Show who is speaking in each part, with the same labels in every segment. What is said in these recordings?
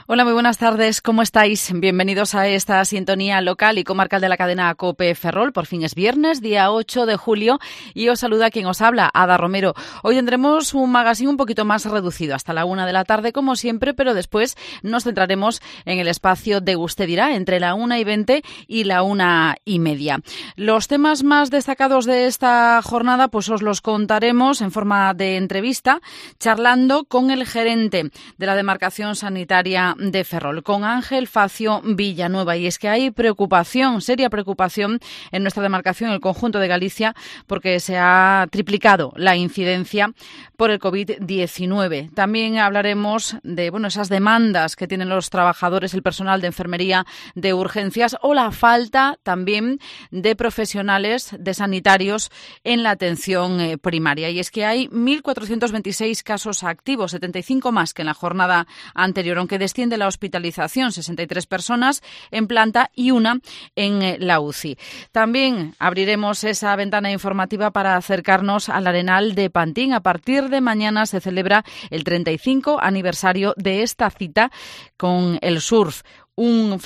Speaker 1: Hola, muy buenas tardes. ¿Cómo estáis? Bienvenidos a esta sintonía local y comarcal de la cadena COPE Ferrol. Por fin es viernes, día 8 de julio, y os saluda quien os habla, Ada Romero. Hoy tendremos un magazine un poquito más reducido, hasta la 1 de la tarde, como siempre, pero después nos centraremos en el espacio de Usted dirá, entre la 1:20 y la 1:30. Los temas más destacados de esta jornada, pues os los contaremos en forma de entrevista, charlando con el gerente de la demarcación sanitaria de Ferrol, con Ángel Facio Villanueva. Y es que hay preocupación, seria preocupación en nuestra demarcación, en el conjunto de Galicia, porque se ha triplicado la incidencia por el COVID-19. También hablaremos de esas demandas que tienen los trabajadores, el personal de enfermería, de urgencias, o la falta también de profesionales, de sanitarios en la atención primaria. Y es que hay 1.426 casos activos, 75 más que en la jornada anterior, aunque desciende la hospitalización, 63 personas en planta y una en la UCI. También abriremos esa ventana informativa para acercarnos al Arenal de Pantín. A partir de mañana se celebra el 35 aniversario de esta cita con el surf. Un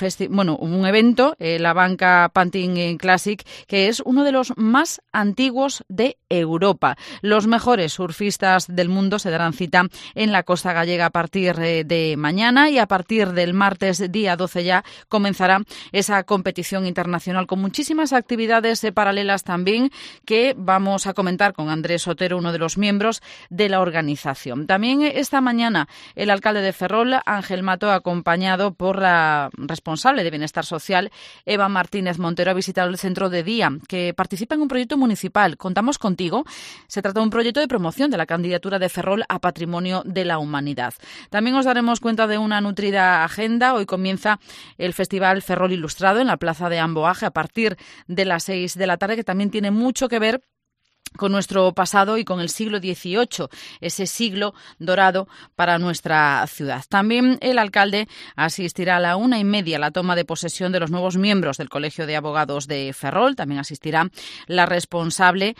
Speaker 1: evento, la Banca Pantín Classic, que es uno de los más antiguos de Europa. Los mejores surfistas del mundo se darán cita en la costa gallega a partir de mañana, y a partir del martes, día 12, ya comenzará esa competición internacional con muchísimas actividades paralelas también, que vamos a comentar con Andrés Otero, uno de los miembros de la organización. También esta mañana el alcalde de Ferrol, Ángel Mato, acompañado por la responsable de Bienestar Social, Eva Martínez Montero, ha visitado el centro de día, que participa en un proyecto municipal. Contamos contigo. Se trata de un proyecto de promoción de la candidatura de Ferrol a Patrimonio de la Humanidad. También os daremos cuenta de una nutrida agenda. Hoy comienza el Festival Ferrol Ilustrado en la Plaza de Amboaje a partir de las 6 de la tarde, que también tiene mucho que ver con nuestro pasado y con el siglo XVIII, ese siglo dorado para nuestra ciudad. También el alcalde asistirá a la 1:30 a la toma de posesión de los nuevos miembros del Colegio de Abogados de Ferrol. También asistirá la responsable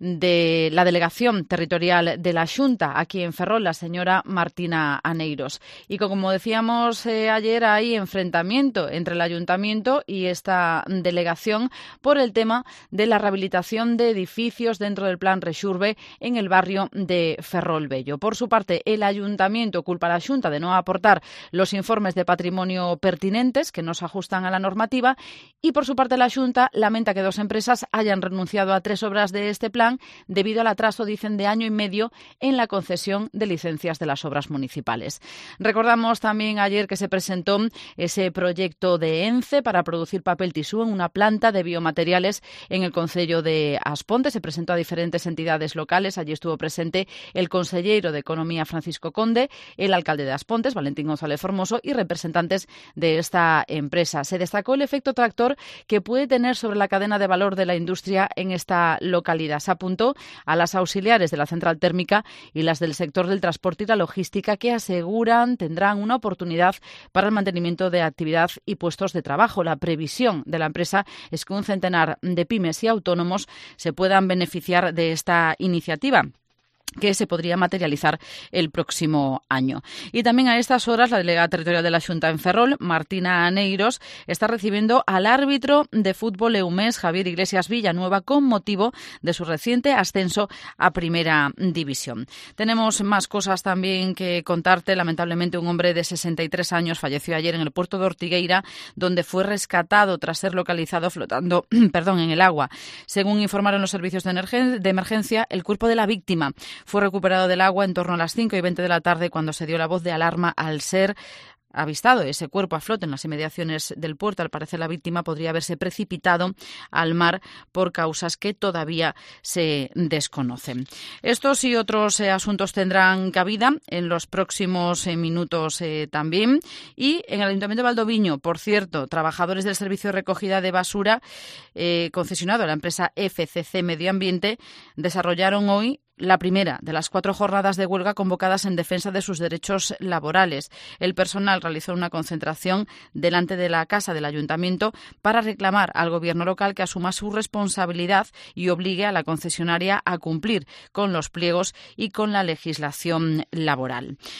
Speaker 1: de la delegación territorial de la Xunta aquí en Ferrol, la señora Martina Aneiros. Y como decíamos ayer, hay enfrentamiento entre el ayuntamiento y esta delegación por el tema de la rehabilitación de edificios dentro del plan Rexurbe en el barrio de Ferrol Bello. Por su parte, el ayuntamiento culpa a la Xunta de no aportar los informes de patrimonio pertinentes que no se ajustan a la normativa, y por su parte la Xunta lamenta que 2 empresas hayan renunciado a 3 obras de este plan debido al atraso, dicen, de año y medio en la concesión de licencias de las obras municipales. Recordamos también ayer que se presentó ese proyecto de ENCE para producir papel tisú en una planta de biomateriales en el concello de Asponte. Se presentó a diferentes entidades locales. Allí estuvo presente el consellero de Economía, Francisco Conde, el alcalde de Aspontes, Valentín González Formoso, y representantes de esta empresa. Se destacó el efecto tractor que puede tener sobre la cadena de valor de la industria en esta localidad. Se apuntó a las auxiliares de la central térmica y las del sector del transporte y la logística, que aseguran tendrán una oportunidad para el mantenimiento de actividad y puestos de trabajo. La previsión de la empresa es que un centenar de pymes y autónomos se puedan beneficiar de esta iniciativa, que se podría materializar el próximo año. Y también a estas horas la delegada territorial de la Xunta en Ferrol, Martina Aneiros, está recibiendo al árbitro de fútbol eumés, Javier Iglesias Villanueva, con motivo de su reciente ascenso a Primera División. Tenemos más cosas también que contarte. Lamentablemente, un hombre de 63 años falleció ayer en el puerto de Ortigueira, donde fue rescatado tras ser localizado flotando en el agua. Según informaron los servicios de emergencia, el cuerpo de la víctima fue recuperado del agua en torno a las 5:20 de la tarde, cuando se dio la voz de alarma al ser avistado ese cuerpo a flote en las inmediaciones del puerto. Al parecer, la víctima podría haberse precipitado al mar por causas que todavía se desconocen. Estos y otros asuntos tendrán cabida en los próximos minutos también. Y en el Ayuntamiento de Valdoviño, por cierto, trabajadores del servicio de recogida de basura concesionado a la empresa FCC Medio Ambiente desarrollaron hoy la primera de las 4 jornadas de huelga convocadas en defensa de sus derechos laborales. El personal realizó una concentración delante de la casa del ayuntamiento para reclamar al gobierno local que asuma su responsabilidad y obligue a la concesionaria a cumplir con los pliegos y con la legislación laboral.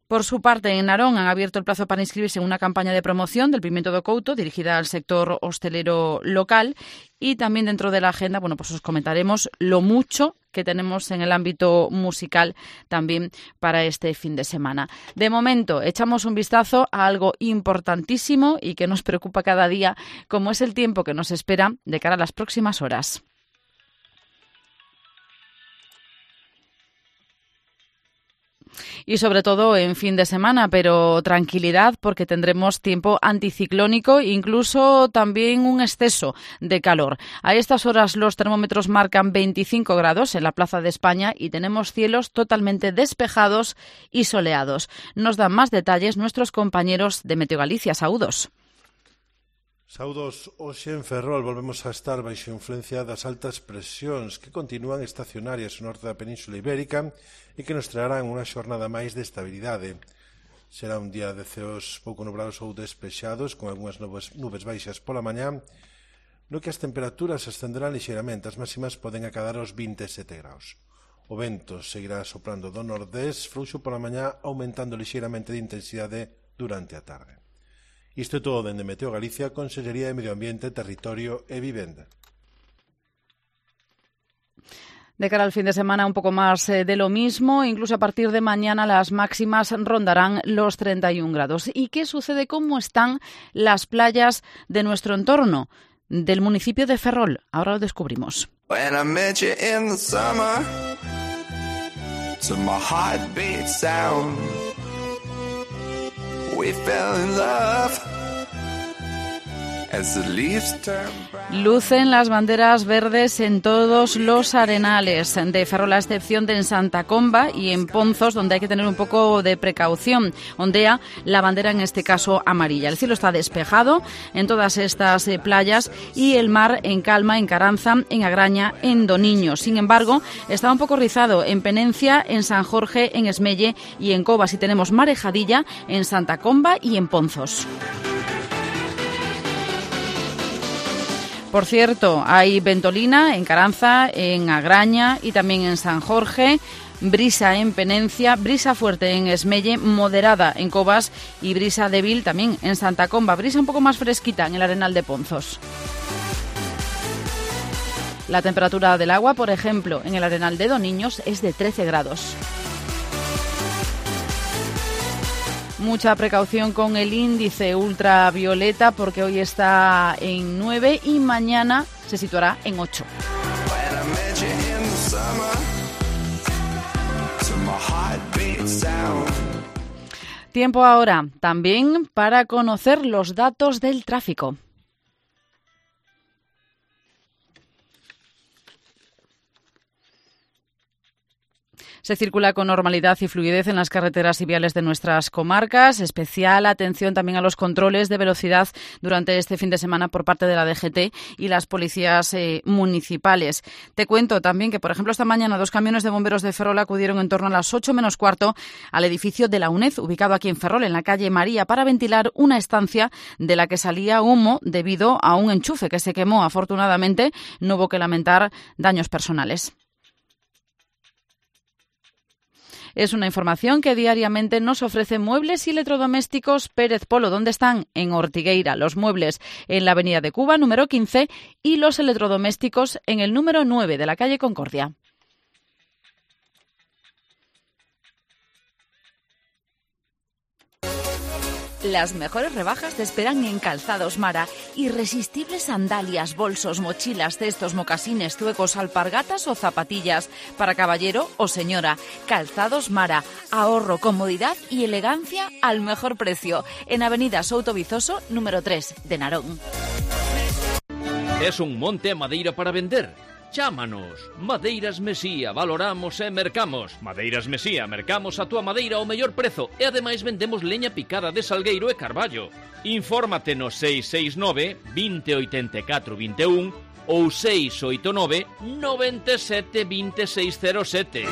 Speaker 1: Por su parte, en Narón han abierto el plazo para inscribirse en una campaña de promoción del pimiento do couto dirigida al sector hostelero local, y también dentro de la agenda, pues os comentaremos lo mucho que tenemos en el ámbito musical también para este fin de semana. De momento, echamos un vistazo a algo importantísimo y que nos preocupa cada día, como es el tiempo que nos espera de cara a las próximas horas. Y sobre todo en fin de semana, pero tranquilidad porque tendremos tiempo anticiclónico, incluso también un exceso de calor. A estas horas los termómetros marcan 25 grados en la Plaza de España y tenemos cielos totalmente despejados y soleados. Nos dan más detalles nuestros compañeros de Meteo Galicia. Saúdos.
Speaker 2: Saudos, hoxe en Ferrol volvemos a estar baixo influencia das altas presións que continúan estacionarias no norte da Península Ibérica e que nos traerán unha xornada máis de estabilidade. Será un día de ceos pouco nublados ou despexados, con algunhas nubes baixas pola mañá, no que as temperaturas ascenderán lixeiramente, as máximas poden acadar aos 27 graus. O vento seguirá soprando do nordés, fluxo pola mañá, aumentando lixeiramente de intensidade durante a tarde. Isto é todo dende Meteo Galicia, Consellería de Medio Ambiente, Territorio e Vivenda.
Speaker 1: De cara al fin de semana un poco más de lo mismo, incluso a partir de mañana las máximas rondarán los 31 grados. ¿Y qué sucede? ¿Cómo están las playas de nuestro entorno, del municipio de Ferrol? Ahora lo descubrimos. When I met you in the summer, to my heartbeat sound, we fell in love. Lucen las banderas verdes en todos los arenales de Ferrol, a excepción de en Santa Comba y en Ponzos, donde hay que tener un poco de precaución. Ondea la bandera, en este caso amarilla. El cielo está despejado en todas estas playas y el mar en calma en Caranza, en Agraña, en Doniño. Sin embargo, está un poco rizado en Penencia, en San Jorge, en Esmelle y en Covas. Y tenemos marejadilla en Santa Comba y en Ponzos. Por cierto, hay ventolina en Caranza, en Agraña y también en San Jorge, brisa en Penencia, brisa fuerte en Esmelle, moderada en Covas y brisa débil también en Santa Comba, brisa un poco más fresquita en el Arenal de Ponzos. La temperatura del agua, por ejemplo, en el Arenal de Doniños es de 13 grados. Mucha precaución con el índice ultravioleta porque hoy está en 9 y mañana se situará en 8. Tiempo ahora también para conocer los datos del tráfico. Se circula con normalidad y fluidez en las carreteras y viales de nuestras comarcas. Especial atención también a los controles de velocidad durante este fin de semana por parte de la DGT y las policías municipales. Te cuento también que, por ejemplo, esta mañana 2 camiones de bomberos de Ferrol acudieron en torno a las 8 menos cuarto al edificio de la UNED, ubicado aquí en Ferrol, en la calle María, para ventilar una estancia de la que salía humo debido a un enchufe que se quemó. Afortunadamente, no hubo que lamentar daños personales. Es una información que diariamente nos ofrece Muebles y Electrodomésticos Pérez Polo. ¿Dónde están? En Ortigueira. Los muebles en la Avenida de Cuba, número 15, y los electrodomésticos en el número 9 de la calle Concordia. Las mejores rebajas te esperan en Calzados Mara. Irresistibles sandalias, bolsos, mochilas, cestos, mocasines, zuecos, alpargatas o zapatillas para caballero o señora. Calzados Mara. Ahorro, comodidad y elegancia al mejor precio. En Avenida Souto Vizoso, número 3 de Narón.
Speaker 3: Es un monte a madeira para vender? Chámanos. Madeiras Mesía, valoramos e mercamos. Madeiras Mesía, mercamos a túa madeira ao mellor prezo e ademais vendemos leña picada de salgueiro e carballo. Infórmate no 669 2084 21 ou 689 97 2607.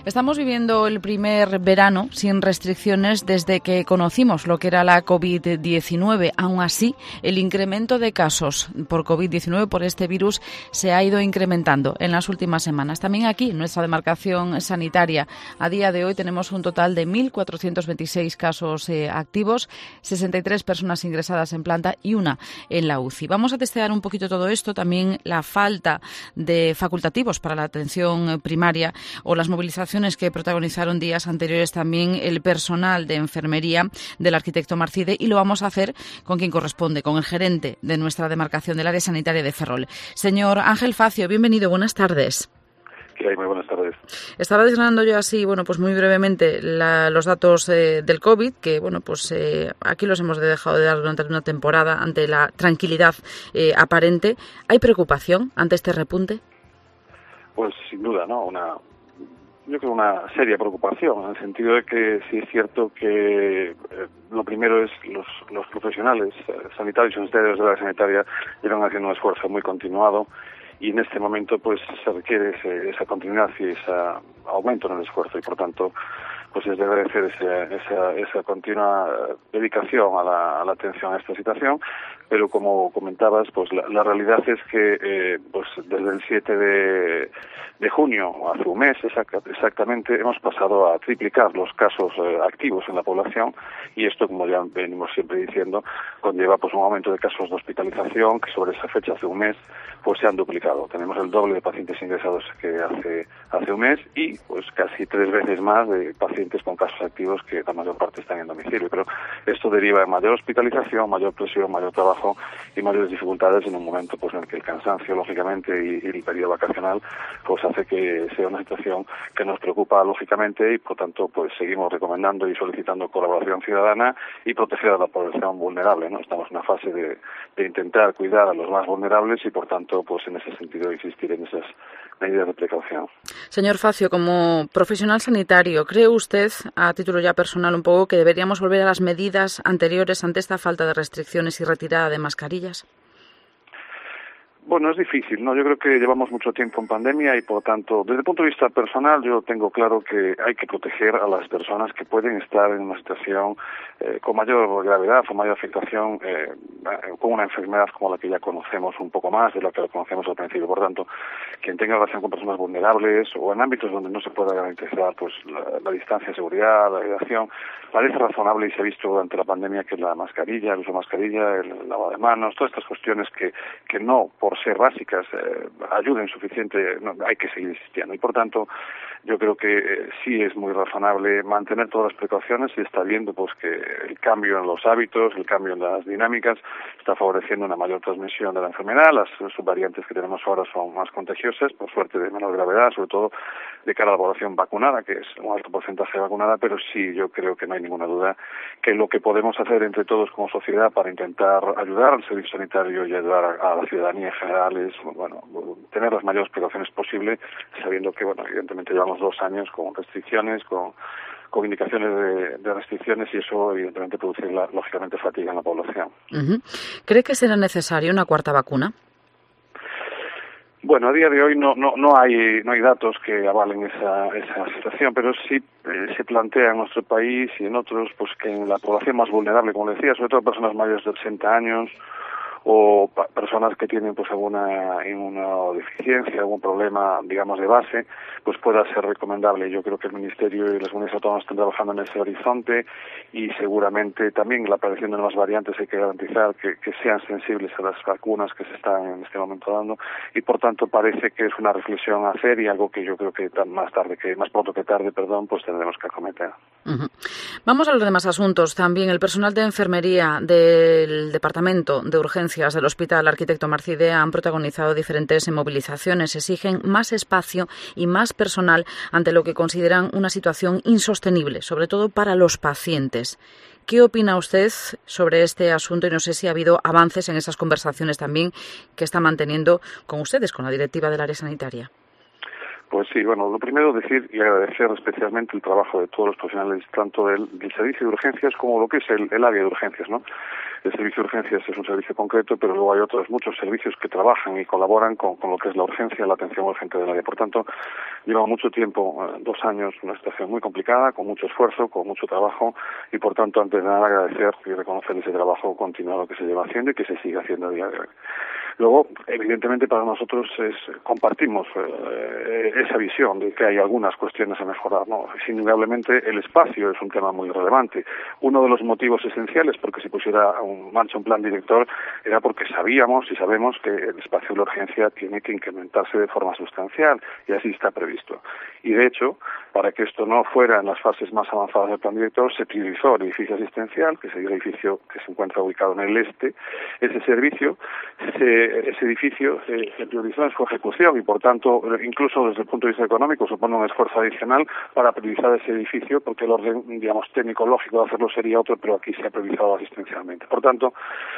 Speaker 1: Estamos viviendo el primer verano sin restricciones desde que conocimos lo que era la COVID-19. Aún así, el incremento de casos por COVID-19, por este virus, se ha ido incrementando en las últimas semanas. También aquí, en nuestra demarcación sanitaria, a día de hoy tenemos un total de 1.426 casos activos, 63 personas ingresadas en planta y una en la UCI. Vamos a testear un poquito todo esto, también la falta de facultativos para la atención primaria o las movilizaciones que protagonizaron días anteriores también el personal de enfermería del arquitecto Marcide, y lo vamos a hacer con quien corresponde, con el gerente de nuestra demarcación del área sanitaria de Ferrol. Señor Ángel Facio, bienvenido, buenas tardes.
Speaker 4: ¿Qué hay? Muy buenas tardes.
Speaker 1: Estaba desgranando yo así, pues muy brevemente los datos del COVID, que aquí los hemos dejado de dar durante una temporada ante la tranquilidad aparente. ¿Hay preocupación ante este repunte?
Speaker 4: Pues sin duda, ¿no? Yo creo una seria preocupación, en el sentido de que sí es cierto que lo primero es los profesionales sanitarios y sanitarios de la sanitaria llevan haciendo un esfuerzo muy continuado, y en este momento pues se requiere esa continuidad y ese aumento en el esfuerzo, y por tanto pues es de agradecer esa continua dedicación a la atención a esta situación. Pero como comentabas, pues la realidad es que pues desde el 7 de junio, hace un mes exactamente, hemos pasado a triplicar los casos activos en la población, y esto, como ya venimos siempre diciendo, conlleva pues un aumento de casos de hospitalización que sobre esa fecha, hace un mes, pues se han duplicado. Tenemos el doble de pacientes ingresados que hace un mes, y pues casi 3 veces más de pacientes con casos activos, que la mayor parte están en domicilio. Pero esto deriva de mayor hospitalización, mayor presión, mayor trabajo y mayores dificultades en un momento pues en el que el cansancio, lógicamente, y el periodo vacacional pues hace que sea una situación que nos preocupa, lógicamente, y por tanto pues seguimos recomendando y solicitando colaboración ciudadana y proteger a la población vulnerable, ¿no? Estamos en una fase de intentar cuidar a los más vulnerables, y por tanto pues en ese sentido insistir en esas medidas de precaución.
Speaker 1: Señor Facio, como profesional sanitario, ¿cree usted, a título ya personal un poco, que deberíamos volver a las medidas anteriores ante esta falta de restricciones y retirada de mascarillas?
Speaker 4: Bueno, es difícil, ¿no? Yo creo que llevamos mucho tiempo en pandemia, y por tanto, desde el punto de vista personal, yo tengo claro que hay que proteger a las personas que pueden estar en una situación con mayor gravedad o mayor afectación, con una enfermedad como la que ya conocemos un poco más de la que conocemos al principio. Por tanto, quien tenga relación con personas vulnerables o en ámbitos donde no se pueda garantizar pues la distancia de seguridad, la aislación, parece razonable, y se ha visto durante la pandemia, que la mascarilla, el uso de mascarilla, el lavado de manos, todas estas cuestiones que no por ser básicas ayuden suficiente, no, hay que seguir insistiendo. Y por tanto, yo creo que sí es muy razonable mantener todas las precauciones, y está viendo pues que el cambio en los hábitos, el cambio en las dinámicas está favoreciendo una mayor transmisión de la enfermedad. Las subvariantes que tenemos ahora son más contagiosas, por suerte de menor gravedad, sobre todo de cara a la población vacunada, que es un alto porcentaje vacunada. Pero sí, yo creo que no hay ninguna duda que lo que podemos hacer entre todos como sociedad para intentar ayudar al servicio sanitario y ayudar a la ciudadanía en general es, tener las mayores precauciones posibles, sabiendo que, evidentemente llevamos 2 años con restricciones, con indicaciones de restricciones, y eso evidentemente produce lógicamente fatiga en la población.
Speaker 1: Uh-huh. ¿Cree que será necesaria una 4ª vacuna?
Speaker 4: Bueno, a día de hoy no hay datos que avalen esa situación, pero sí se plantea en nuestro país y en otros pues que en la población más vulnerable, como decía, sobre todo personas mayores de 80 años o personas que tienen pues alguna inmunodeficiencia, algún problema, digamos, de base, pues pueda ser recomendable. Yo creo que el Ministerio y las comunidades autónomas están trabajando en ese horizonte, y seguramente también la aparición de nuevas variantes hay que garantizar que sean sensibles a las vacunas que se están en este momento dando, y por tanto parece que es una reflexión a hacer, y algo que yo creo que más pronto que tarde, pues tendremos que acometer.
Speaker 1: Uh-huh. Vamos a los demás asuntos. También el personal de enfermería del Departamento de Urgencias del Hospital Arquitecto Marcide han protagonizado diferentes movilizaciones. Exigen más espacio y más personal ante lo que consideran una situación insostenible, sobre todo para los pacientes. ¿Qué opina usted sobre este asunto? Y no sé si ha habido avances en esas conversaciones también que está manteniendo con ustedes, con la directiva del área sanitaria.
Speaker 4: Pues sí, lo primero decir y agradecer especialmente el trabajo de todos los profesionales, tanto del servicio de urgencias como lo que es el área de urgencias, ¿no? El servicio de urgencias es un servicio concreto, pero luego hay otros muchos servicios que trabajan y colaboran con lo que es la urgencia, la atención urgente del área. Por tanto, lleva mucho tiempo, 2 años, una situación muy complicada, con mucho esfuerzo, con mucho trabajo, y por tanto, antes de nada, agradecer y reconocer ese trabajo continuado que se lleva haciendo y que se sigue haciendo a día de hoy. Luego, evidentemente, para nosotros compartimos esa visión de que hay algunas cuestiones a mejorar, ¿no? Indudablemente, el espacio es un tema muy relevante. Uno de los motivos esenciales porque se pusiera en marcha un plan director era porque sabíamos y sabemos que el espacio de la urgencia tiene que incrementarse de forma sustancial, y así está previsto. Y, de hecho, para que esto no fuera en las fases más avanzadas del plan director, se priorizó el edificio asistencial, que es el edificio que se encuentra ubicado en el este. Ese edificio se priorizó en su ejecución y, por tanto, incluso desde el punto de vista económico, supone un esfuerzo adicional para priorizar ese edificio, porque el orden, digamos, técnico-lógico de hacerlo sería otro, pero aquí se ha priorizado asistencialmente. Por tanto,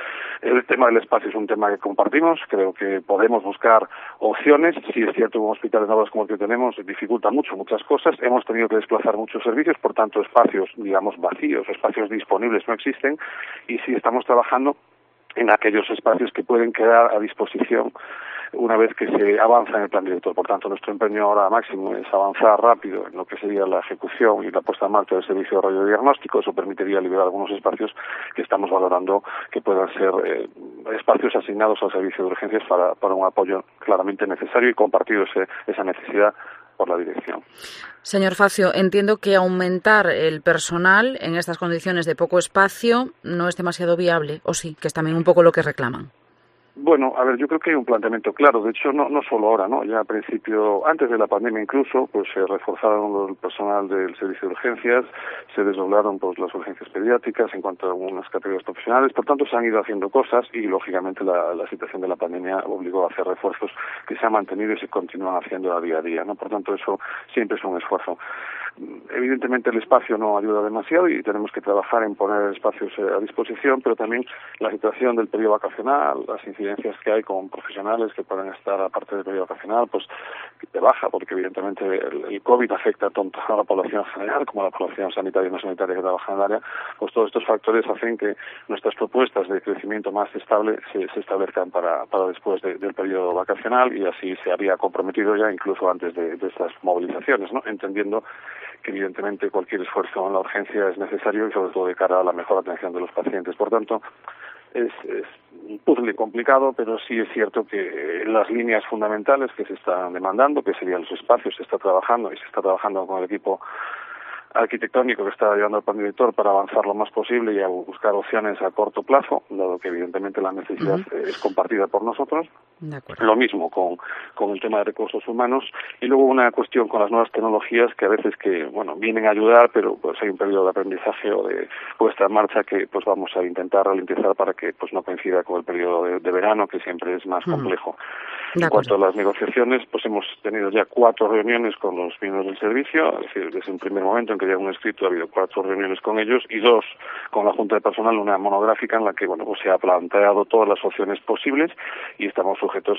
Speaker 4: el tema del espacio es un tema que compartimos. Creo que podemos buscar opciones. Si es cierto, un hospital en obras como el que tenemos dificulta muchas cosas. Hemos tenido que desplazar muchos servicios, por tanto, espacios, digamos, vacíos, espacios disponibles no existen, y sí estamos trabajando en aquellos espacios que pueden quedar a disposición una vez que se avanza en el plan director. Por tanto, nuestro empeño ahora máximo es avanzar rápido en lo que sería la ejecución y la puesta en marcha del servicio de radiodiagnóstico. Eso permitiría liberar algunos espacios que estamos valorando que puedan ser espacios asignados al servicio de urgencias para un apoyo claramente necesario y compartido esa necesidad por la dirección.
Speaker 1: Señor Facio, entiendo que aumentar el personal en estas condiciones de poco espacio no es demasiado viable, ¿o sí? Que es también un poco lo que reclaman.
Speaker 4: Bueno, a ver, yo creo que hay un planteamiento claro. De hecho, no solo ahora, ¿no? Ya al principio, antes de la pandemia incluso, pues se reforzaron el personal del servicio de urgencias, se desdoblaron pues las urgencias pediátricas en cuanto a algunas categorías profesionales. Por tanto, se han ido haciendo cosas y, lógicamente, la situación de la pandemia obligó a hacer refuerzos que se han mantenido y se continúan haciendo a día, ¿no? Por tanto, eso siempre es un esfuerzo. Evidentemente el espacio no ayuda demasiado y tenemos que trabajar en poner espacios a disposición, pero también la situación del periodo vacacional, las incidencias que hay con profesionales que pueden estar aparte del periodo vacacional, pues de baja, porque evidentemente el COVID afecta tanto a la población general como a la población sanitaria y no sanitaria que trabaja en el área. Pues todos estos factores hacen que nuestras propuestas de crecimiento más estable se establezcan para después del periodo vacacional, y así se había comprometido ya incluso antes de estas movilizaciones, ¿no? Entendiendo que evidentemente cualquier esfuerzo en la urgencia es necesario y sobre todo de cara a la mejor atención de los pacientes. Por tanto, es un puzzle complicado, pero sí es cierto que las líneas fundamentales que se están demandando, que serían los espacios, se está trabajando con el equipo arquitectónico que está llevando el plan director para avanzar lo más posible y a buscar opciones a corto plazo, dado que evidentemente la necesidad es compartida por nosotros. Lo mismo con el tema de recursos humanos, y luego una cuestión con las nuevas tecnologías que a veces vienen a ayudar, pero pues hay un periodo de aprendizaje o de puesta en marcha que pues vamos a intentar ralentizar para que pues no coincida con el periodo de verano, que siempre es más complejo. En cuanto a las negociaciones, pues hemos tenido ya 4 reuniones con los miembros del servicio, es decir, desde un primer momento en que había un escrito ha habido 4 reuniones con ellos y 2 con la Junta de Personal, una monográfica en la que pues se ha planteado todas las opciones posibles y estamos sujetos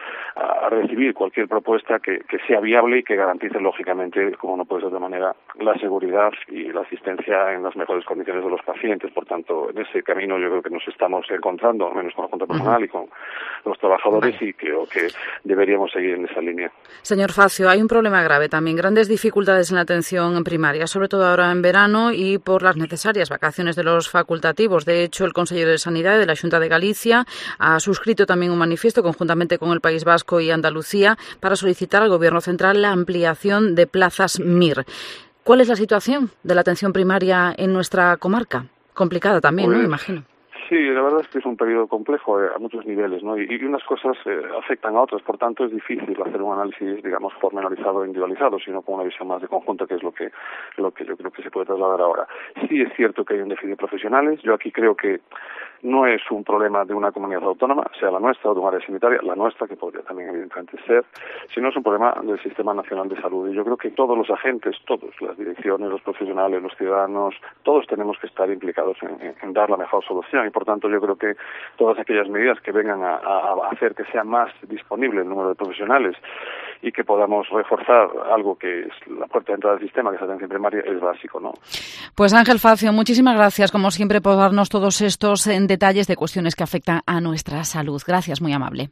Speaker 4: a recibir cualquier propuesta que sea viable y que garantice lógicamente, como no puede ser de otra manera, la seguridad y la asistencia en las mejores condiciones de los pacientes. Por tanto, en ese camino yo creo que nos estamos encontrando, al menos con la Junta de Personal y con los trabajadores, y creo que deberíamos seguir en esa línea.
Speaker 1: Señor Facio, hay un problema grave también, grandes dificultades en la atención primaria, sobre todo ahora en verano y por las necesarias vacaciones de los facultativos. De hecho, el Conseller de Sanidad de la Xunta de Galicia ha suscrito también un manifiesto conjuntamente con el País Vasco y Andalucía para solicitar al Gobierno central la ampliación de plazas MIR. ¿Cuál es la situación de la atención primaria en nuestra comarca? Complicada también, ¿no? Imagino.
Speaker 4: Sí, la verdad es que es un periodo complejo a muchos niveles, ¿no? Y unas cosas afectan a otras, por tanto es difícil hacer un análisis, digamos, pormenorizado e individualizado, sino con una visión más de conjunto, que es lo que yo creo que se puede trasladar ahora. Sí es cierto que hay un déficit de profesionales. Yo aquí creo que no es un problema de una comunidad autónoma, sea la nuestra o de un área sanitaria, la nuestra, que podría también evidentemente ser, sino es un problema del Sistema Nacional de Salud. Y yo creo que todos los agentes, todos, las direcciones, los profesionales, los ciudadanos, todos tenemos que estar implicados en dar la mejor solución. Y por tanto yo creo que todas aquellas medidas que vengan a hacer que sea más disponible el número de profesionales y que podamos reforzar algo que es la puerta de entrada del sistema, que es la atención primaria, es básico, ¿no?
Speaker 1: Pues Ángel Facio, muchísimas gracias, como siempre, por darnos todos estos detalles de cuestiones que afectan a nuestra salud. Gracias, muy amable.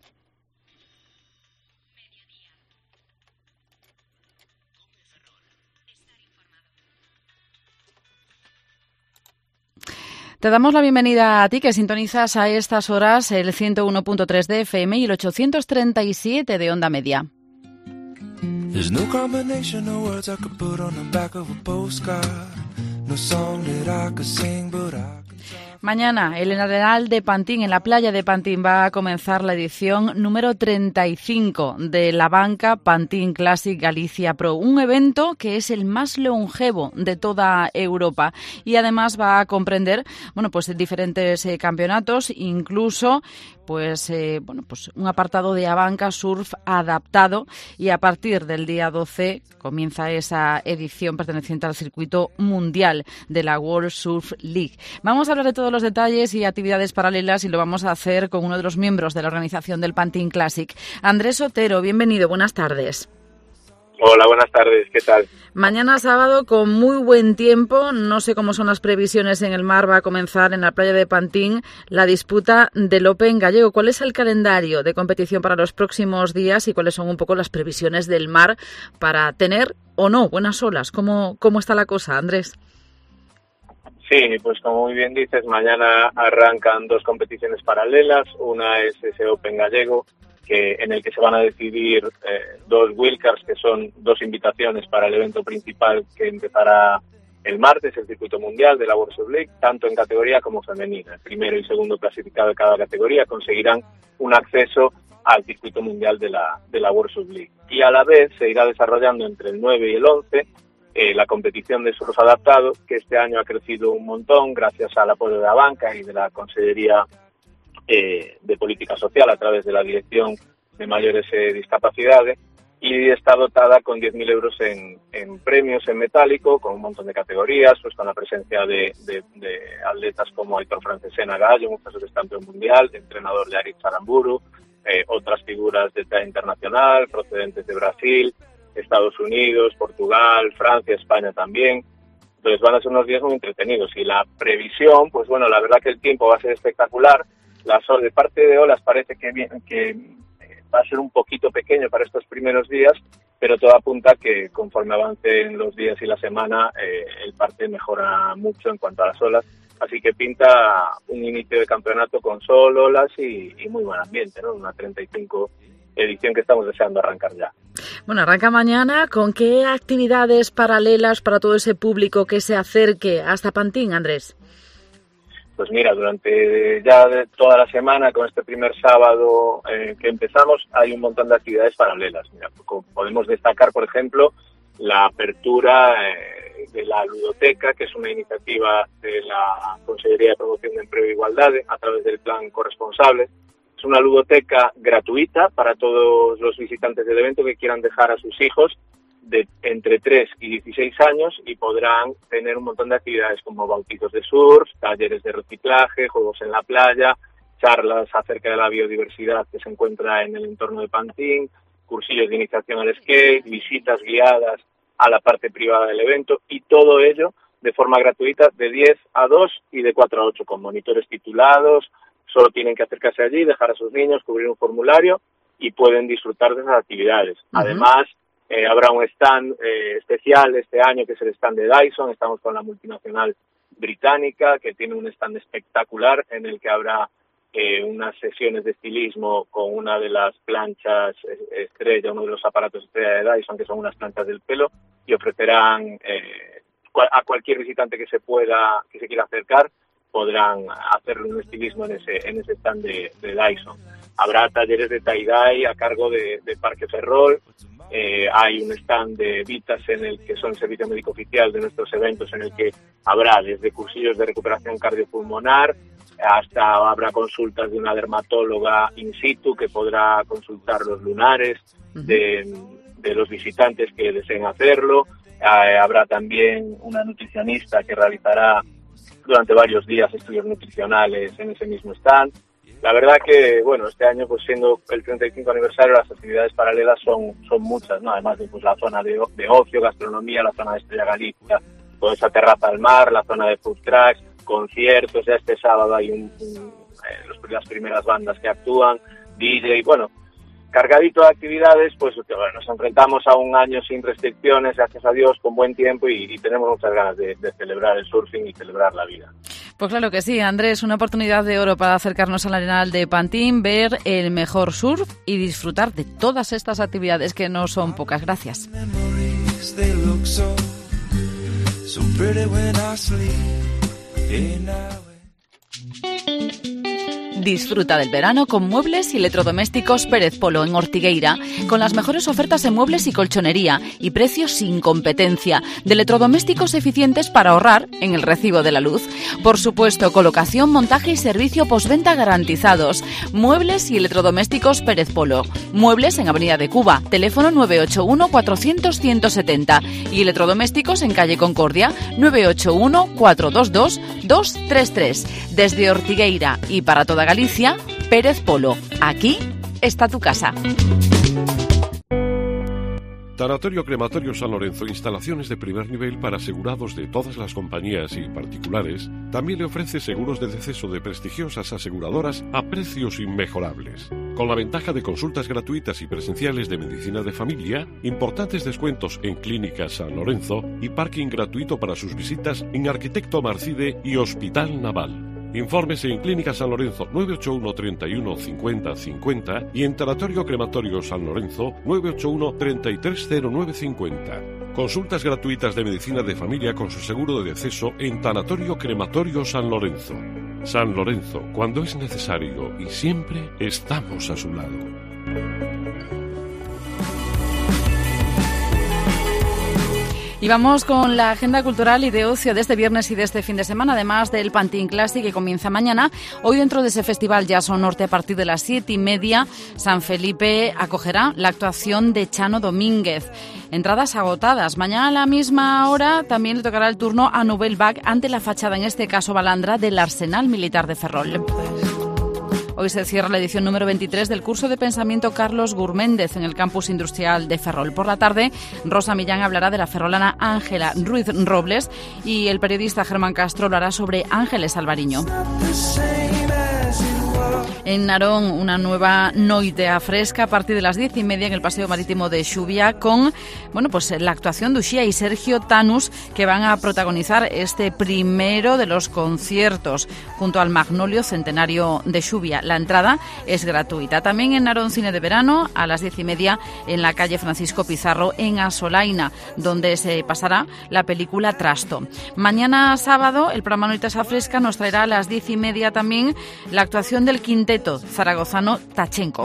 Speaker 1: Te damos la bienvenida a ti, que sintonizas a estas horas el 101.3 de FM y el 837 de Onda Media. There's no combination of words I could put on the back of a postcard. No song that I could sing, but I... Mañana, el Arenal de Pantín, en la playa de Pantín, va a comenzar la edición número 35 de la banca Pantín Classic Galicia Pro, un evento que es el más longevo de toda Europa y además va a comprender, pues diferentes campeonatos, incluso pues un apartado de Abanca Surf adaptado, y a partir del día 12 comienza esa edición perteneciente al circuito mundial de la World Surf League. Vamos a hablar de todos los detalles y actividades paralelas y lo vamos a hacer con uno de los miembros de la organización del Pantín Classic. Andrés Otero, bienvenido, buenas tardes.
Speaker 5: Hola, buenas tardes, ¿qué tal?
Speaker 1: Mañana sábado con muy buen tiempo, no sé cómo son las previsiones en el mar, va a comenzar en la playa de Pantín la disputa del Open gallego. ¿Cuál es el calendario de competición para los próximos días y cuáles son un poco las previsiones del mar para tener o no buenas olas? ¿Cómo está la cosa, Andrés?
Speaker 5: Sí, pues como muy bien dices, mañana arrancan dos competiciones paralelas. Una es ese Open gallego, en el que se van a decidir dos wildcards, que son dos invitaciones para el evento principal que empezará el martes, el circuito mundial de la World Surf League, tanto en categoría como femenina. El primero y segundo clasificado de cada categoría conseguirán un acceso al circuito mundial de la World Surf League. Y a la vez se irá desarrollando entre el 9 y el 11 la competición de surf adaptado, que este año ha crecido un montón gracias al apoyo de la banca y de la Consellería de Política Social a través de la Dirección de Mayores Discapacidades, y está dotada con 10.000 euros en premios en metálico, con un montón de categorías, pues con la presencia de atletas como Aitor Francesena Gallo, muchas veces campeón mundial, entrenador de Aritz Aramburu, otras figuras de talla internacional procedentes de Brasil, Estados Unidos, Portugal, Francia, España también. Entonces van a ser unos días muy entretenidos, y la previsión, pues bueno, la verdad que el tiempo va a ser espectacular. De parte de olas parece que va a ser un poquito pequeño para estos primeros días, pero todo apunta que conforme avancen los días y la semana, el parte mejora mucho en cuanto a las olas. Así que pinta un inicio de campeonato con sol, olas y muy buen ambiente, ¿no? Una 35 edición que estamos deseando arrancar ya.
Speaker 1: Bueno, arranca mañana. ¿Con qué actividades paralelas para todo ese público que se acerque hasta Pantín, Andrés?
Speaker 5: Pues mira, durante ya toda la semana, con este primer sábado que empezamos, hay un montón de actividades paralelas. Mira, podemos destacar, por ejemplo, la apertura de la ludoteca, que es una iniciativa de la Consellería de Promoción de Empleo e Igualdad a través del Plan Corresponsable. Es una ludoteca gratuita para todos los visitantes del evento que quieran dejar a sus hijos de entre 3 y 16 años, y podrán tener un montón de actividades como bautizos de surf, talleres de reciclaje, juegos en la playa, charlas acerca de la biodiversidad que se encuentra en el entorno de Pantín, cursillos de iniciación al skate, visitas guiadas a la parte privada del evento, y todo ello de forma gratuita de 10 a 2 y de 4 a 8 con monitores titulados. Solo tienen que acercarse allí, dejar a sus niños, cubrir un formulario y pueden disfrutar de esas actividades. Uh-huh. Además, habrá un stand especial este año, que es el stand de Dyson. Estamos con la multinacional británica, que tiene un stand espectacular en el que habrá unas sesiones de estilismo con una de las planchas estrella, uno de los aparatos estrella de Dyson, que son unas planchas del pelo, y ofrecerán a cualquier visitante que se quiera acercar, podrán hacerle un estilismo en ese stand de Dyson. Habrá talleres de tie-dye a cargo de Parque Ferrol. Hay un stand de Vitas, en el que son el servicio médico oficial de nuestros eventos, en el que habrá desde cursillos de recuperación cardiopulmonar hasta habrá consultas de una dermatóloga in situ que podrá consultar los lunares de los visitantes que deseen hacerlo. Habrá también una nutricionista que realizará durante varios días estudios nutricionales en ese mismo stand. La verdad que, bueno, este año, pues siendo el 35 aniversario, las actividades paralelas son muchas, ¿no? Además de pues, la zona de ocio, gastronomía, la zona de Estrella Galicia, toda esa terraza al mar, la zona de food trucks, conciertos. Ya este sábado hay las primeras bandas que actúan, DJ, bueno, cargadito de actividades. Pues bueno, nos enfrentamos a un año sin restricciones, gracias a Dios, con buen tiempo, y tenemos muchas ganas de celebrar el surfing y celebrar la vida.
Speaker 1: Pues claro que sí, Andrés, una oportunidad de oro para acercarnos al Arenal de Pantín, ver el mejor surf y disfrutar de todas estas actividades que no son pocas. Gracias. Disfruta del verano con Muebles y Electrodomésticos Pérez Polo en Ortigueira, con las mejores ofertas en muebles y colchonería y precios sin competencia, de electrodomésticos eficientes para ahorrar en el recibo de la luz. Por supuesto, colocación, montaje y servicio postventa garantizados. Muebles y Electrodomésticos Pérez Polo. Muebles en Avenida de Cuba, teléfono 981 400 170 y electrodomésticos en calle Concordia, 981 422 233. Desde Ortigueira y para toda Galicia, Pérez Polo. Aquí está tu casa.
Speaker 6: Tanatorio Crematorio San Lorenzo, instalaciones de primer nivel para asegurados de todas las compañías y particulares, también le ofrece seguros de deceso de prestigiosas aseguradoras a precios inmejorables. Con la ventaja de consultas gratuitas y presenciales de medicina de familia, importantes descuentos en Clínica San Lorenzo y parking gratuito para sus visitas en Arquitecto Marcide y Hospital Naval. Infórmese en Clínica San Lorenzo 981 31 50 50 y en Tanatorio Crematorio San Lorenzo 981 3309 50. Consultas gratuitas de medicina de familia con su seguro de deceso en Tanatorio Crematorio San Lorenzo. San Lorenzo, cuando es necesario y siempre estamos a su lado.
Speaker 1: Y vamos con la agenda cultural y de ocio de este viernes y de este fin de semana, además del Pantín Classic que comienza mañana. Hoy, dentro de ese festival Jazz o Norte, a partir de las 7:30, San Felipe acogerá la actuación de Chano Domínguez. Entradas agotadas. Mañana a la misma hora también le tocará el turno a Nouvelle Vague ante la fachada, en este caso balandra, del Arsenal Militar de Ferrol. Hoy se cierra la edición número 23 del curso de pensamiento Carlos Gurméndez en el campus industrial de Ferrol. Por la tarde, Rosa Millán hablará de la ferrolana Ángela Ruiz Robles y el periodista Germán Castro lo hará sobre Ángeles Alvariño. En Narón, una nueva noitea fresca a partir de las 10:30 en el Paseo Marítimo de Xubia con, pues la actuación de Uxía y Sergio Tanús, que van a protagonizar este primero de los conciertos junto al Magnolio Centenario de Xubia. La entrada es gratuita. También en Narón, cine de verano a las 10:30 en la calle Francisco Pizarro en Asolaina, donde se pasará la película Trasto. Mañana sábado el programa Noites a Fresca nos traerá a las 10:30 también la actuación del quinteto zaragozano Tachenko.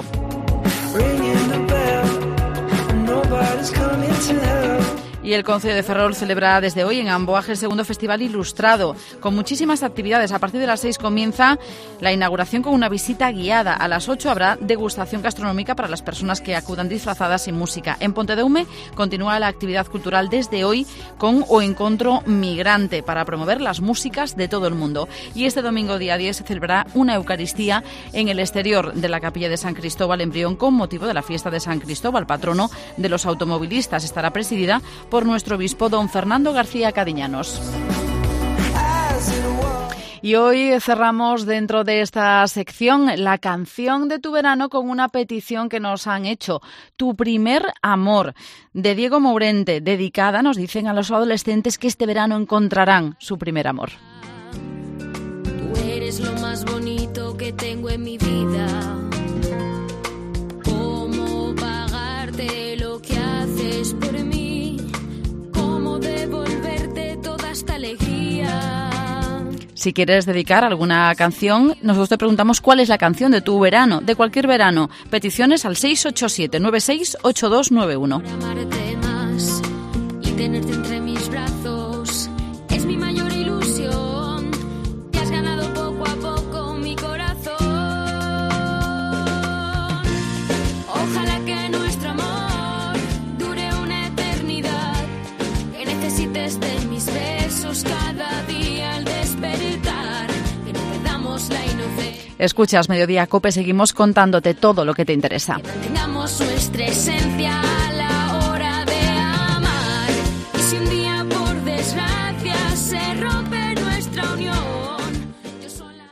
Speaker 1: Y el Concello de Ferrol celebra desde hoy en Amboaje el segundo Festival Ilustrado, con muchísimas actividades. A partir de las 6 comienza la inauguración con una visita guiada. A las 8 habrá degustación gastronómica para las personas que acudan disfrazadas y música. En Pontedeume continúa la actividad cultural desde hoy con O Encontro Migrante, para promover las músicas de todo el mundo. Y este domingo, día 10, se celebrará una Eucaristía en el exterior de la Capilla de San Cristóbal en Brión con motivo de la fiesta de San Cristóbal, patrono de los automovilistas. Estará presidida por nuestro obispo don Fernando García Cadiñanos. Y hoy cerramos dentro de esta sección la canción de tu verano con una petición que nos han hecho. Tu primer amor, de Diego Mourente, dedicada, nos dicen, a los adolescentes que este verano encontrarán su primer amor.
Speaker 7: Tú eres lo más bonito que tengo en mi vida. ¿Cómo pagarte lo que haces por mí? Devolverte toda esta alegría.
Speaker 1: Si quieres dedicar alguna canción, nosotros te preguntamos cuál es la canción de tu verano, de cualquier verano. Peticiones al 687-968291.
Speaker 7: Por amarte más y tenerte entre mis brazos es mi mayor ilusión. Te has ganado poco a poco mi corazón. Ojalá que nuestro amor dure una eternidad. Necesites de mis besos cada día al despertar, que no perdamos la inocencia.
Speaker 1: Escuchas Mediodía Cope, seguimos contándote todo lo que te interesa.
Speaker 7: Que mantengamos nuestra esencia a la hora de amar. Y si un día por desgracia se rompe nuestra unión, yo sola...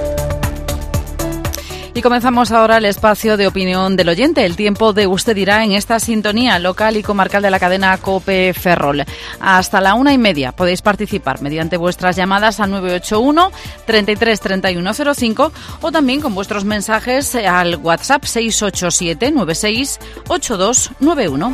Speaker 1: Y comenzamos ahora el espacio de opinión del oyente, el tiempo de Usted dirá en esta sintonía local y comarcal de la cadena COPE Ferrol. Hasta la 1:30 podéis participar mediante vuestras llamadas al 981 33 3105 o también con vuestros mensajes al WhatsApp 687 96 8291.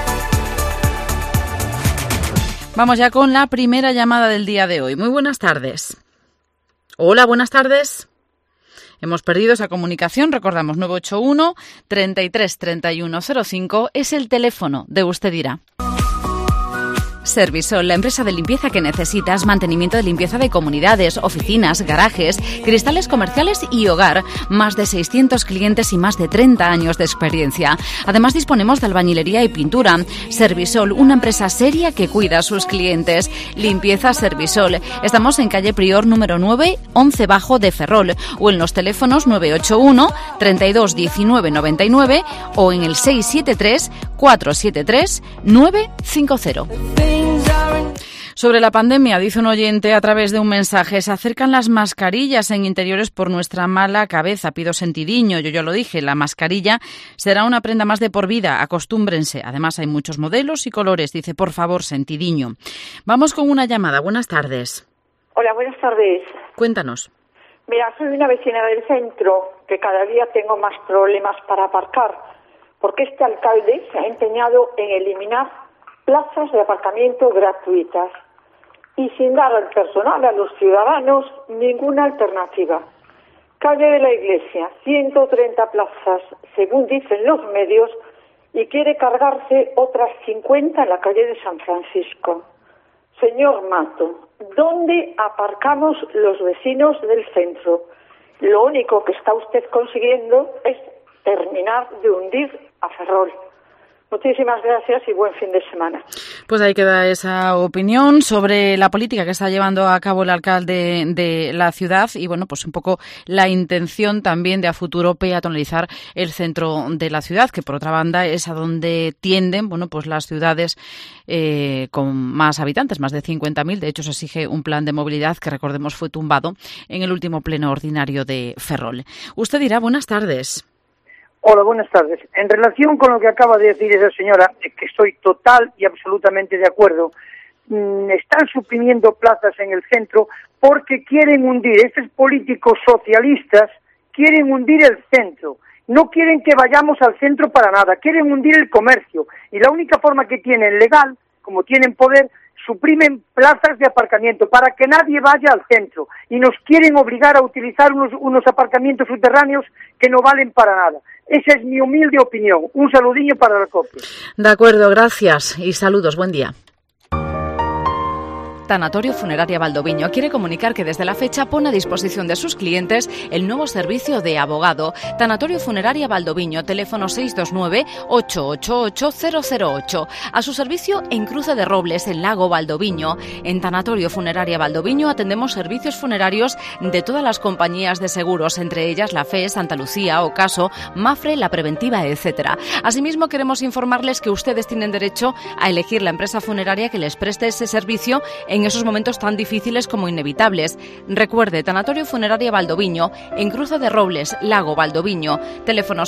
Speaker 1: Vamos ya con la primera llamada del día de hoy. Muy buenas tardes. Hola, buenas tardes. Hemos perdido esa comunicación, recordamos 981 33 3105 es el teléfono de Usted dirá. Servisol, la empresa de limpieza que necesitas, mantenimiento de limpieza de comunidades, oficinas, garajes, cristales comerciales y hogar. Más de 600 clientes y más de 30 años de experiencia. Además disponemos de albañilería y pintura. Servisol, una empresa seria que cuida a sus clientes. Limpieza Servisol. Estamos en calle Prior número 9, 11 bajo de Ferrol o en los teléfonos 981 32 19 99 o en el 673 473 950. Sobre la pandemia, dice un oyente a través de un mensaje, se acercan las mascarillas en interiores por nuestra mala cabeza. Pido sentidiño, yo ya lo dije, la mascarilla será una prenda más de por vida, acostúmbrense. Además hay muchos modelos y colores, dice, por favor, sentidiño. Vamos con una llamada, buenas tardes.
Speaker 8: Hola, buenas tardes.
Speaker 1: Cuéntanos.
Speaker 8: Mira, soy una vecina del centro que cada día tengo más problemas para aparcar, porque este alcalde se ha empeñado en eliminar plazas de aparcamiento gratuitas y sin dar al personal, a los ciudadanos, ninguna alternativa. Calle de la Iglesia, 130 plazas, según dicen los medios, y quiere cargarse otras 50 en la calle de San Francisco. Señor Mato, ¿dónde aparcamos los vecinos del centro? Lo único que está usted consiguiendo es terminar de hundir a Ferrol. Muchísimas gracias y buen fin de semana.
Speaker 1: Pues ahí queda esa opinión sobre la política que está llevando a cabo el alcalde de la ciudad y, bueno, pues un poco la intención también de a futuro peatonalizar el centro de la ciudad, que por otra banda es a donde tienden, bueno, pues las ciudades con más habitantes, más de 50.000. De hecho, se exige un plan de movilidad que, recordemos, fue tumbado en el último pleno ordinario de Ferrol. Usted dirá, buenas tardes.
Speaker 9: Hola, buenas tardes. En relación con lo que acaba de decir esa señora, que estoy total y absolutamente de acuerdo, están suprimiendo plazas en el centro porque quieren hundir, estos políticos socialistas quieren hundir el centro, no quieren que vayamos al centro para nada, quieren hundir el comercio y la única forma que tienen legal, como tienen poder, suprimen plazas de aparcamiento para que nadie vaya al centro y nos quieren obligar a utilizar unos aparcamientos subterráneos que no valen para nada. Esa es mi humilde opinión. Un saludillo para la COPE.
Speaker 1: De acuerdo, gracias y saludos. Buen día. Tanatorio Funeraria Valdoviño quiere comunicar que desde la fecha pone a disposición de sus clientes el nuevo servicio de abogado. Tanatorio Funeraria Valdoviño, teléfono 629-888-008. A su servicio en Cruce de Robles, en Lago Valdoviño. En Tanatorio Funeraria Valdoviño atendemos servicios funerarios de todas las compañías de seguros, entre ellas la FE, Santa Lucía, Ocaso, Mafre, La Preventiva, etc. Asimismo, queremos informarles que ustedes tienen derecho a elegir la empresa funeraria que les preste ese servicio en esos momentos tan difíciles como inevitables. Recuerde, Tanatorio Funeraria Valdoviño, en Cruce de Robles, Lago Valdoviño, teléfono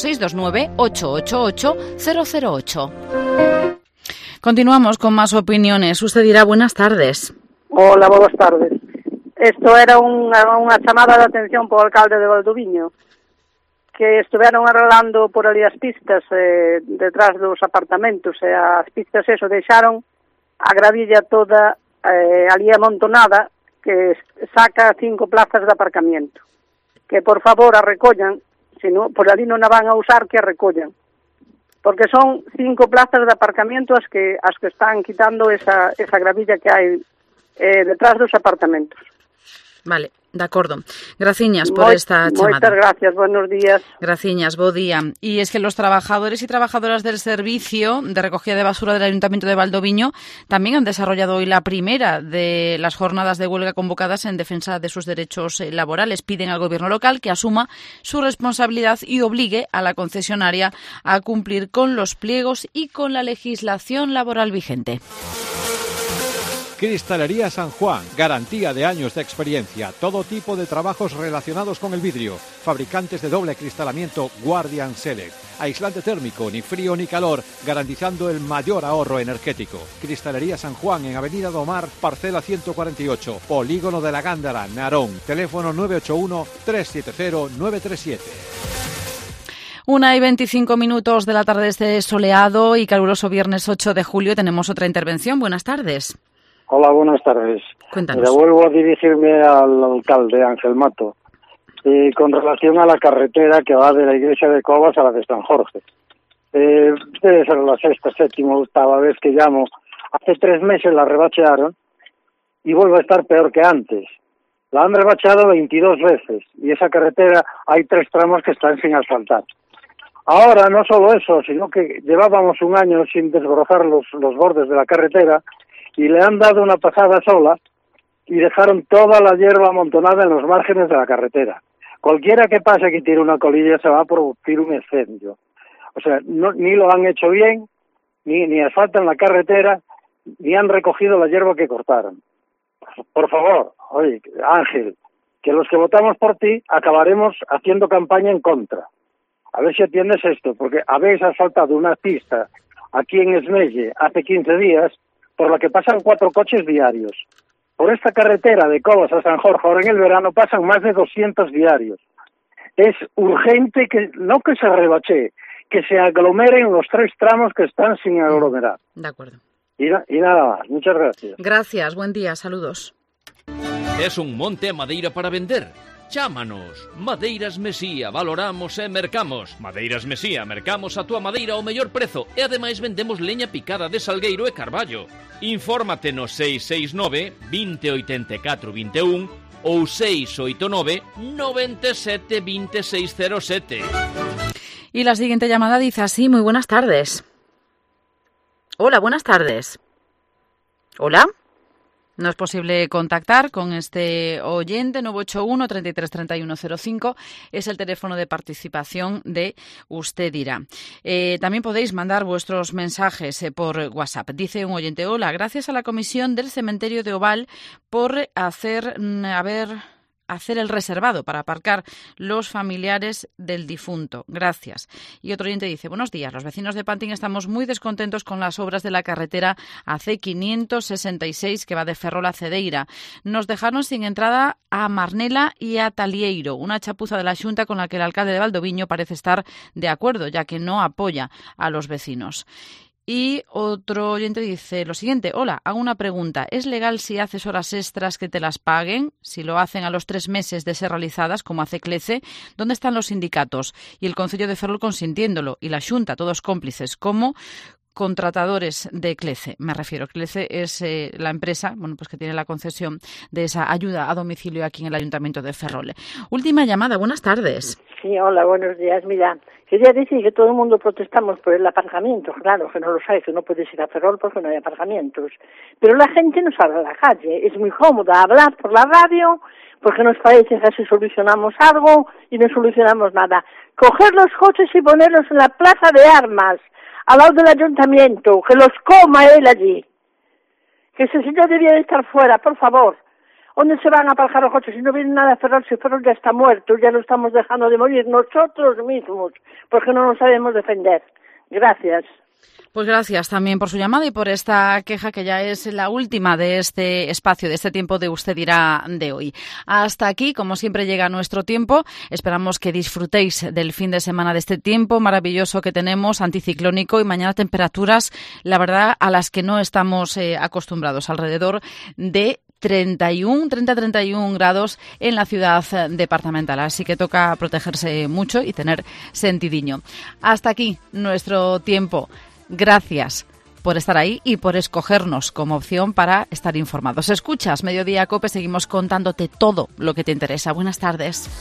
Speaker 1: 629-888-008. Continuamos con más opiniones. Usted dirá, buenas tardes.
Speaker 9: Hola, buenas tardes. Esto era unha chamada de atención por alcalde de Valdoviño, que estuveron arreglando por ali as pistas detrás dos apartamentos, e as pistas eso deixaron a gravilla toda ali amontonada, que saca 5 plazas de aparcamiento. Que por favor a recollan, se no, por ali non a van a usar, que a recollan. Porque son 5 plazas de aparcamiento as que están quitando esa gravilla que hai detrás dos apartamentos.
Speaker 1: Vale, De acordo. Graciñas por esta chamada.
Speaker 9: Moitas gracias, buenos días.
Speaker 1: Graciñas, bo día. Y es que los trabajadores y trabajadoras del servicio de recogida de basura del Ayuntamiento de Valdoviño también han desarrollado hoy la primera de las jornadas de huelga convocadas en defensa de sus derechos laborales. Piden al gobierno local que asuma su responsabilidad y obligue a la concesionaria a cumplir con los pliegos y con la legislación laboral vigente.
Speaker 10: Cristalería San Juan, garantía de años de experiencia, todo tipo de trabajos relacionados con el vidrio, fabricantes de doble cristalamiento Guardian Select, aislante térmico, ni frío ni calor, garantizando el mayor ahorro energético. Cristalería San Juan en Avenida Domar, parcela 148, Polígono de la Gándara, Narón, teléfono 981-370-937.
Speaker 1: 1:25 de la tarde, este soleado y caluroso viernes 8 de julio. Tenemos otra intervención. Buenas tardes.
Speaker 11: Hola, buenas tardes.
Speaker 1: Cuéntanos.
Speaker 11: Mira, vuelvo a dirigirme al alcalde Ángel Mato con relación a la carretera que va de la iglesia de Cobas a la de San Jorge. Debe ser la sexta, séptima, octava vez que llamo. Hace 3 meses la rebachearon y vuelve a estar peor que antes. La han rebacheado 22 veces y esa carretera hay 3 tramos que están sin asfaltar. Ahora no solo eso, sino que llevábamos 1 año sin desbrozar los bordes de la carretera y le han dado una pasada sola y dejaron toda la hierba amontonada en los márgenes de la carretera. Cualquiera que pase que tire una colilla se va a producir un incendio. O sea, ni lo han hecho bien, ni asfaltan la carretera, ni han recogido la hierba que cortaron. Por favor, oye, Ángel, que los que votamos por ti acabaremos haciendo campaña en contra. A ver si atiendes esto, porque habéis asfaltado una pista aquí en Esmelle hace 15 días por la que pasan 4 coches diarios. Por esta carretera de Cobas a San Jorge, ahora en el verano, pasan más de 200 diarios. Es urgente que no que se rebachee, que se aglomeren los 3 tramos que están sin aglomerar.
Speaker 1: De acuerdo.
Speaker 11: Y nada más. Muchas gracias.
Speaker 1: Gracias, buen día, saludos.
Speaker 3: Es un monte a madeira para vender? Chámanos. Madeiras Mesía, valoramos e mercamos. Madeiras Mesía, mercamos a túa madeira ao mellor prezo e ademais vendemos leña picada de salgueiro e carballo. Infórmate no 669 2084 21 ou 689 97 2607.
Speaker 1: Y la siguiente llamada dice así: muy buenas tardes. Hola, buenas tardes. Hola. No es posible contactar con este oyente. 981 33 31 05 es el teléfono de participación de Usted Dirá. También podéis mandar vuestros mensajes por WhatsApp. Dice un oyente: hola, gracias a la comisión del cementerio de Oval por hacer el reservado para aparcar los familiares del difunto. Gracias. Y otro oyente dice: buenos días, los vecinos de Pantin estamos muy descontentos con las obras de la carretera AC566 que va de Ferrol a Cedeira. Nos dejaron sin entrada a Marnela y a Talieiro, una chapuza de la Xunta con la que el alcalde de Valdoviño parece estar de acuerdo, ya que no apoya a los vecinos. Y otro oyente dice lo siguiente: hola, hago una pregunta. ¿Es legal si haces horas extras que te las paguen? Si lo hacen a los 3 meses de ser realizadas, como hace Clece, ¿dónde están los sindicatos? Y el Concello de Ferrol consintiéndolo. Y la Xunta, todos cómplices, como contratadores de Clece. Me refiero, Clece es la empresa, que tiene la concesión de esa ayuda a domicilio aquí en el Ayuntamiento de Ferrol. Última llamada, buenas tardes.
Speaker 12: Sí, hola, buenos días. Mira, quería decir que todo el mundo protestamos por el aparcamiento. Claro, que no lo sabes, que no puedes ir a Ferrol porque no hay aparcamientos. Pero la gente no sale a la calle. Es muy cómodo hablar por la radio porque nos parece que así solucionamos algo y no solucionamos nada. Coger los coches y ponerlos en la plaza de armas, al lado del ayuntamiento, que los coma él allí. Que ese señor debía de estar fuera, por favor. ¿Dónde se van a aparcar los coches? Si no viene nada a Ferrol, si Ferrol ya está muerto, ya lo estamos dejando de morir nosotros mismos, porque no nos sabemos defender. Gracias.
Speaker 1: Pues gracias también por su llamada y por esta queja que ya es la última de este espacio, de este tiempo de Usted Dirá de hoy. Hasta aquí, como siempre, llega nuestro tiempo. Esperamos que disfrutéis del fin de semana, de este tiempo maravilloso que tenemos, anticiclónico, y mañana temperaturas, la verdad, a las que no estamos acostumbrados, alrededor de 30-31 grados en la ciudad departamental. Así que toca protegerse mucho y tener sentidiño. Hasta aquí nuestro tiempo. Gracias. por estar ahí y por escogernos como opción para estar informados. Escuchas Mediodía COPE, seguimos contándote todo lo que te interesa. Buenas tardes.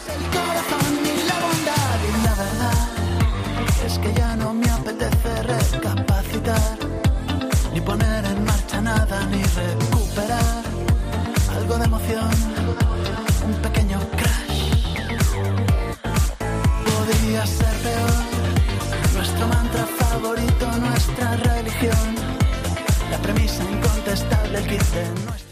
Speaker 13: Es que ya no me apetece recapacitar, ni poner en marcha nada, ni recuperar algo de emoción, un pequeño crash. Podría ser peor, nuestro mantra favorito, nuestra religión, la premisa incontestable, el kit de nuestra